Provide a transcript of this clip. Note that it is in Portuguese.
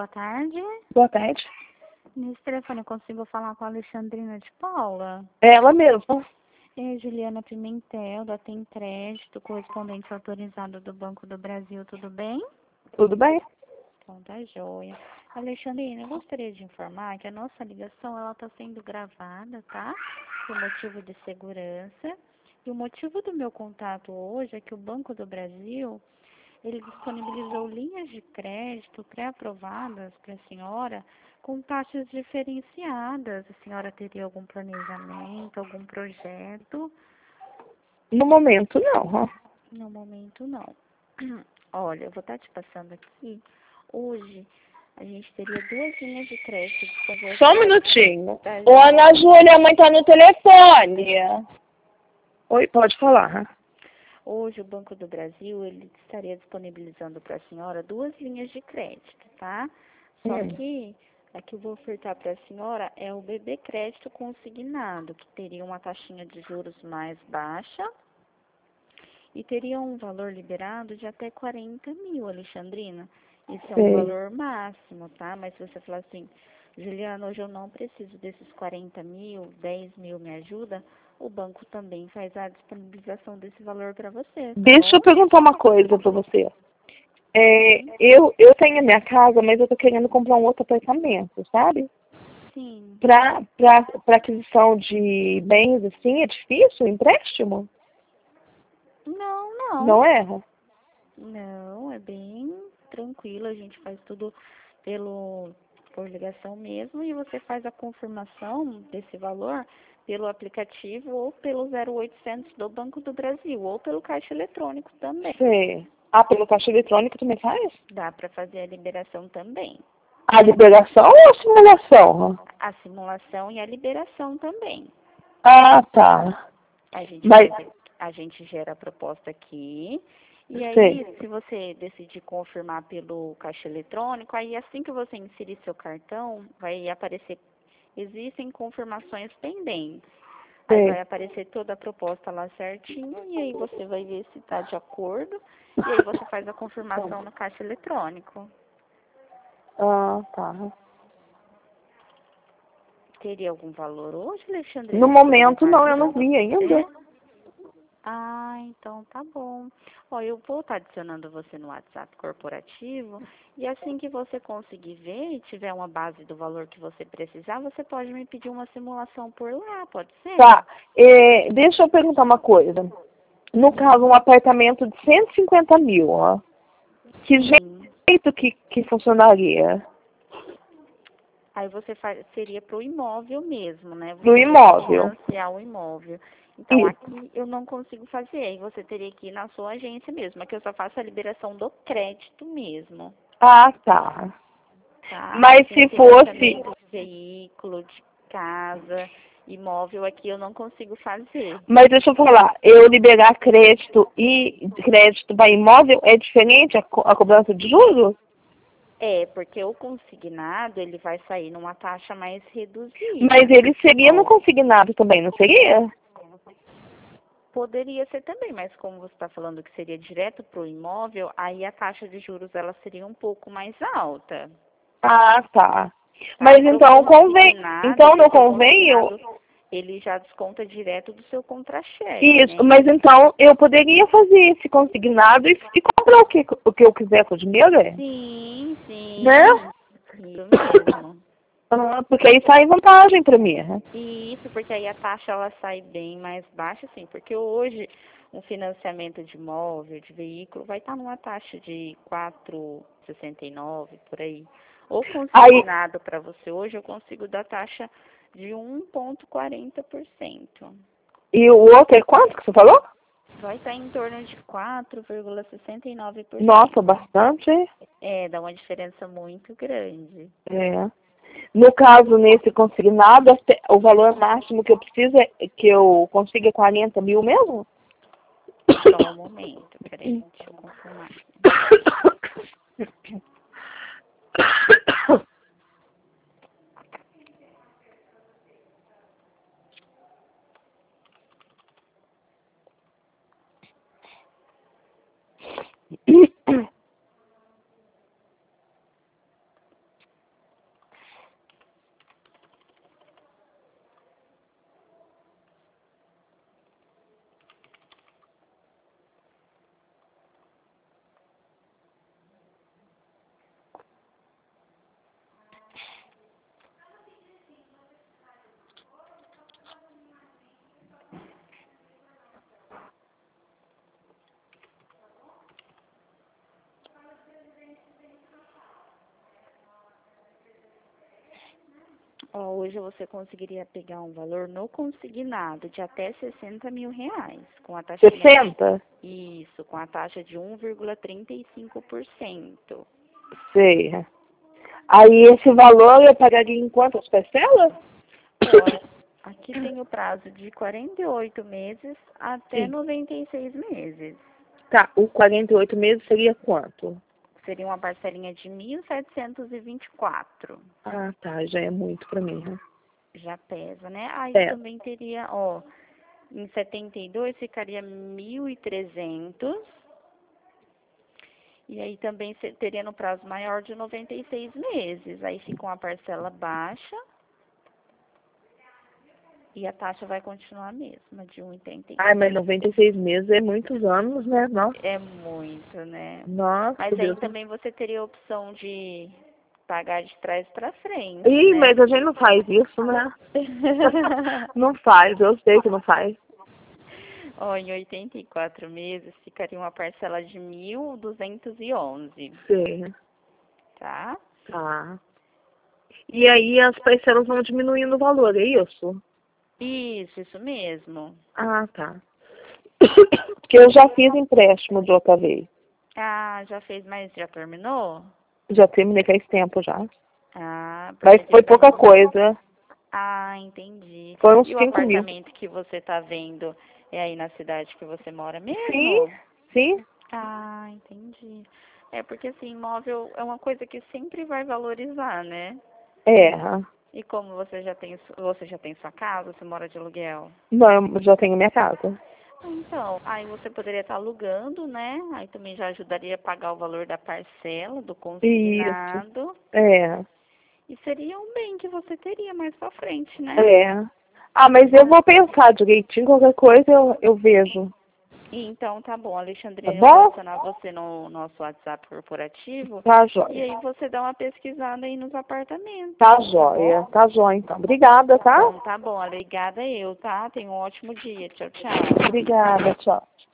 boa tarde. Boa tarde. Nesse telefone eu consigo falar com a Alexandrina de Paula? Ela mesma. É Juliana Pimentel, da Tem Crédito, correspondente autorizado do Banco do Brasil, tudo bem? Tudo bem? Então tá joia. Alexandrina, eu gostaria de informar que a nossa ligação ela está sendo gravada, tá? Por motivo de segurança. E o motivo do meu contato hoje é que o Banco do Brasil ele disponibilizou linhas de crédito pré-aprovadas para a senhora com taxas diferenciadas. A senhora teria algum planejamento, algum projeto? No momento, não. No momento, não. Olha, eu vou estar te passando aqui. Hoje, a gente teria duas linhas de crédito disponíveis. Só um minutinho. Tá, Ô, Ana Júlia, a mãe tá no telefone. Oi, pode falar. Hoje, o Banco do Brasil, ele estaria disponibilizando para a senhora duas linhas de crédito, tá? Só que a que eu vou ofertar para a senhora é o BB Crédito Consignado, que teria uma taxinha de juros mais baixa e teria um valor liberado de até 40 mil, Alexandrina. Esse é um valor máximo, tá? Mas se você falar assim, Juliana, hoje eu não preciso desses 40 mil, 10 mil me ajuda, o banco também faz a disponibilização desse valor para você, tá Deixa eu bom? perguntar uma coisa para você. Eu tenho a minha casa, mas eu tô querendo comprar um outro apartamento, sabe? Sim. Pra aquisição de bens, assim, é difícil o empréstimo? Não, não. Não é? Não, é bem tranquilo, a gente faz tudo por ligação mesmo e você faz a confirmação desse valor pelo aplicativo ou pelo 0800 do Banco do Brasil ou pelo caixa eletrônico também. Sei. Ah, pelo caixa eletrônico também faz? Dá para fazer a liberação também. A liberação ou a simulação? A simulação e a liberação também. Ah, tá. A gente Mas, a gente gera a proposta aqui. E sei. aí, se você decidir confirmar pelo caixa eletrônico, aí assim que você inserir seu cartão, vai aparecer, existem confirmações pendentes. Aí vai Sei. aparecer toda a proposta lá certinho, e aí você vai ver se está de acordo, e aí você faz a confirmação no caixa eletrônico. Ah, tá. Teria algum valor hoje, Alexandre? No momento, não, eu não vi ainda. É? Ah, então tá bom. Ó, eu vou estar adicionando você no WhatsApp corporativo e assim que você conseguir ver e tiver uma base do valor que você precisar, você pode me pedir uma simulação por lá, pode ser? Tá. Deixa eu perguntar uma coisa. No caso, um apartamento de 150 mil, ó. Que Sim. jeito que funcionaria? Aí você seria para o imóvel mesmo, né? Pro Você iria imóvel. financiar o imóvel. Então, Isso. aqui eu não consigo fazer. Aí você teria que ir na sua agência mesmo. Aqui eu só faço a liberação do crédito mesmo. Ah, tá. Tá? Mas Assim, se fosse... financiamento de veículo, de casa, imóvel, aqui eu não consigo fazer. Mas deixa eu falar, eu liberar crédito e crédito para imóvel é diferente a cobrança de juros? É, porque o consignado, ele vai sair numa taxa mais Mas reduzida. ele seria no Ó, consignado também, não seria? poderia ser também, mas como você está falando que seria direto para o imóvel, aí a taxa de juros ela seria um pouco mais alta. Ah, tá. Tá? Mas Pro então convém. consignado, Então não porque o convém eu. consignado ele já desconta direto do seu contra-cheque, Isso, né? mas então eu poderia fazer esse consignado e comprar o que eu quiser com o dinheiro, Sim, né? sim, isso mesmo. Ah, porque aí sai vantagem para mim. Né? E isso porque aí a taxa ela sai bem mais baixa, sim, porque hoje um financiamento de imóvel, de veículo, vai estar numa taxa de 4,69 por aí. Ou Aí, consignado para você hoje, eu consigo dar taxa de 1,40%. e o outro é quanto que você falou? Vai estar em torno de 4,69%. Nossa, bastante. É, dá uma diferença muito grande. É. No caso, nesse consignado, o valor máximo que eu preciso que eu consiga é 40 mil mesmo? Só um momento, peraí, deixa eu confirmar aqui. Ó, hoje você conseguiria pegar um valor no consignado de até R$ 60.000, com a taxa 60? Isso, com a taxa de 1,35%. Sei. Aí esse valor eu pagaria em quantas parcelas? Olha, aqui tem o prazo de 48 meses até Sim. 96 meses. Tá, o 48 meses seria quanto? Seria uma parcelinha de 1.724. Ah, tá, já é muito pra mim, né? Já pesa, né? Aí É. também teria, ó, em 72 ficaria 1.300. E aí também teria no prazo maior de 96 meses. Aí fica uma parcela baixa e a taxa vai continuar a mesma, de 1,86. Ai, mas 96 meses é muitos anos, né? Nossa, É muito, né? nossa, Mas aí Deus. também você teria a opção de pagar de trás para frente, Ih, né? mas a gente não faz isso, né? Não faz, eu sei que não faz. Ó, em 84 meses ficaria uma parcela de 1.211, Sei, tá? tá. E aí as parcelas vão diminuindo o valor, é isso? Isso mesmo. Ah, tá. Porque eu já fiz empréstimo de outra vez. Ah, já fez, mas já terminou? Já terminei faz tempo já. Ah, Mas porque foi tentando. pouca coisa. Ah, entendi. Foi uns E o 5 mil. apartamento que você tá vendo é aí na cidade que você mora Sim, mesmo? sim. Ah, entendi. É porque assim, imóvel é uma coisa que sempre vai valorizar, né? É. E como você já tem sua casa, você mora de aluguel? Não, eu já tenho minha casa. Então, aí você poderia estar alugando, né? Aí também já ajudaria a pagar o valor da parcela, do Isso. consignado. É. E seria um bem que você teria mais pra frente, né? É. Ah, mas eu vou pensar direitinho, qualquer coisa eu vejo. Então, tá bom, Tá Alexandrina, eu vou bom? adicionar você no nosso WhatsApp corporativo Tá e jóia. aí você dá uma pesquisada aí nos apartamentos, Tá tá bom? jóia. Tá jóia, então. Obrigada, tá? Então, tá bom, obrigada eu, tá? Tenha um ótimo dia, tchau, tchau. Obrigada, tchau.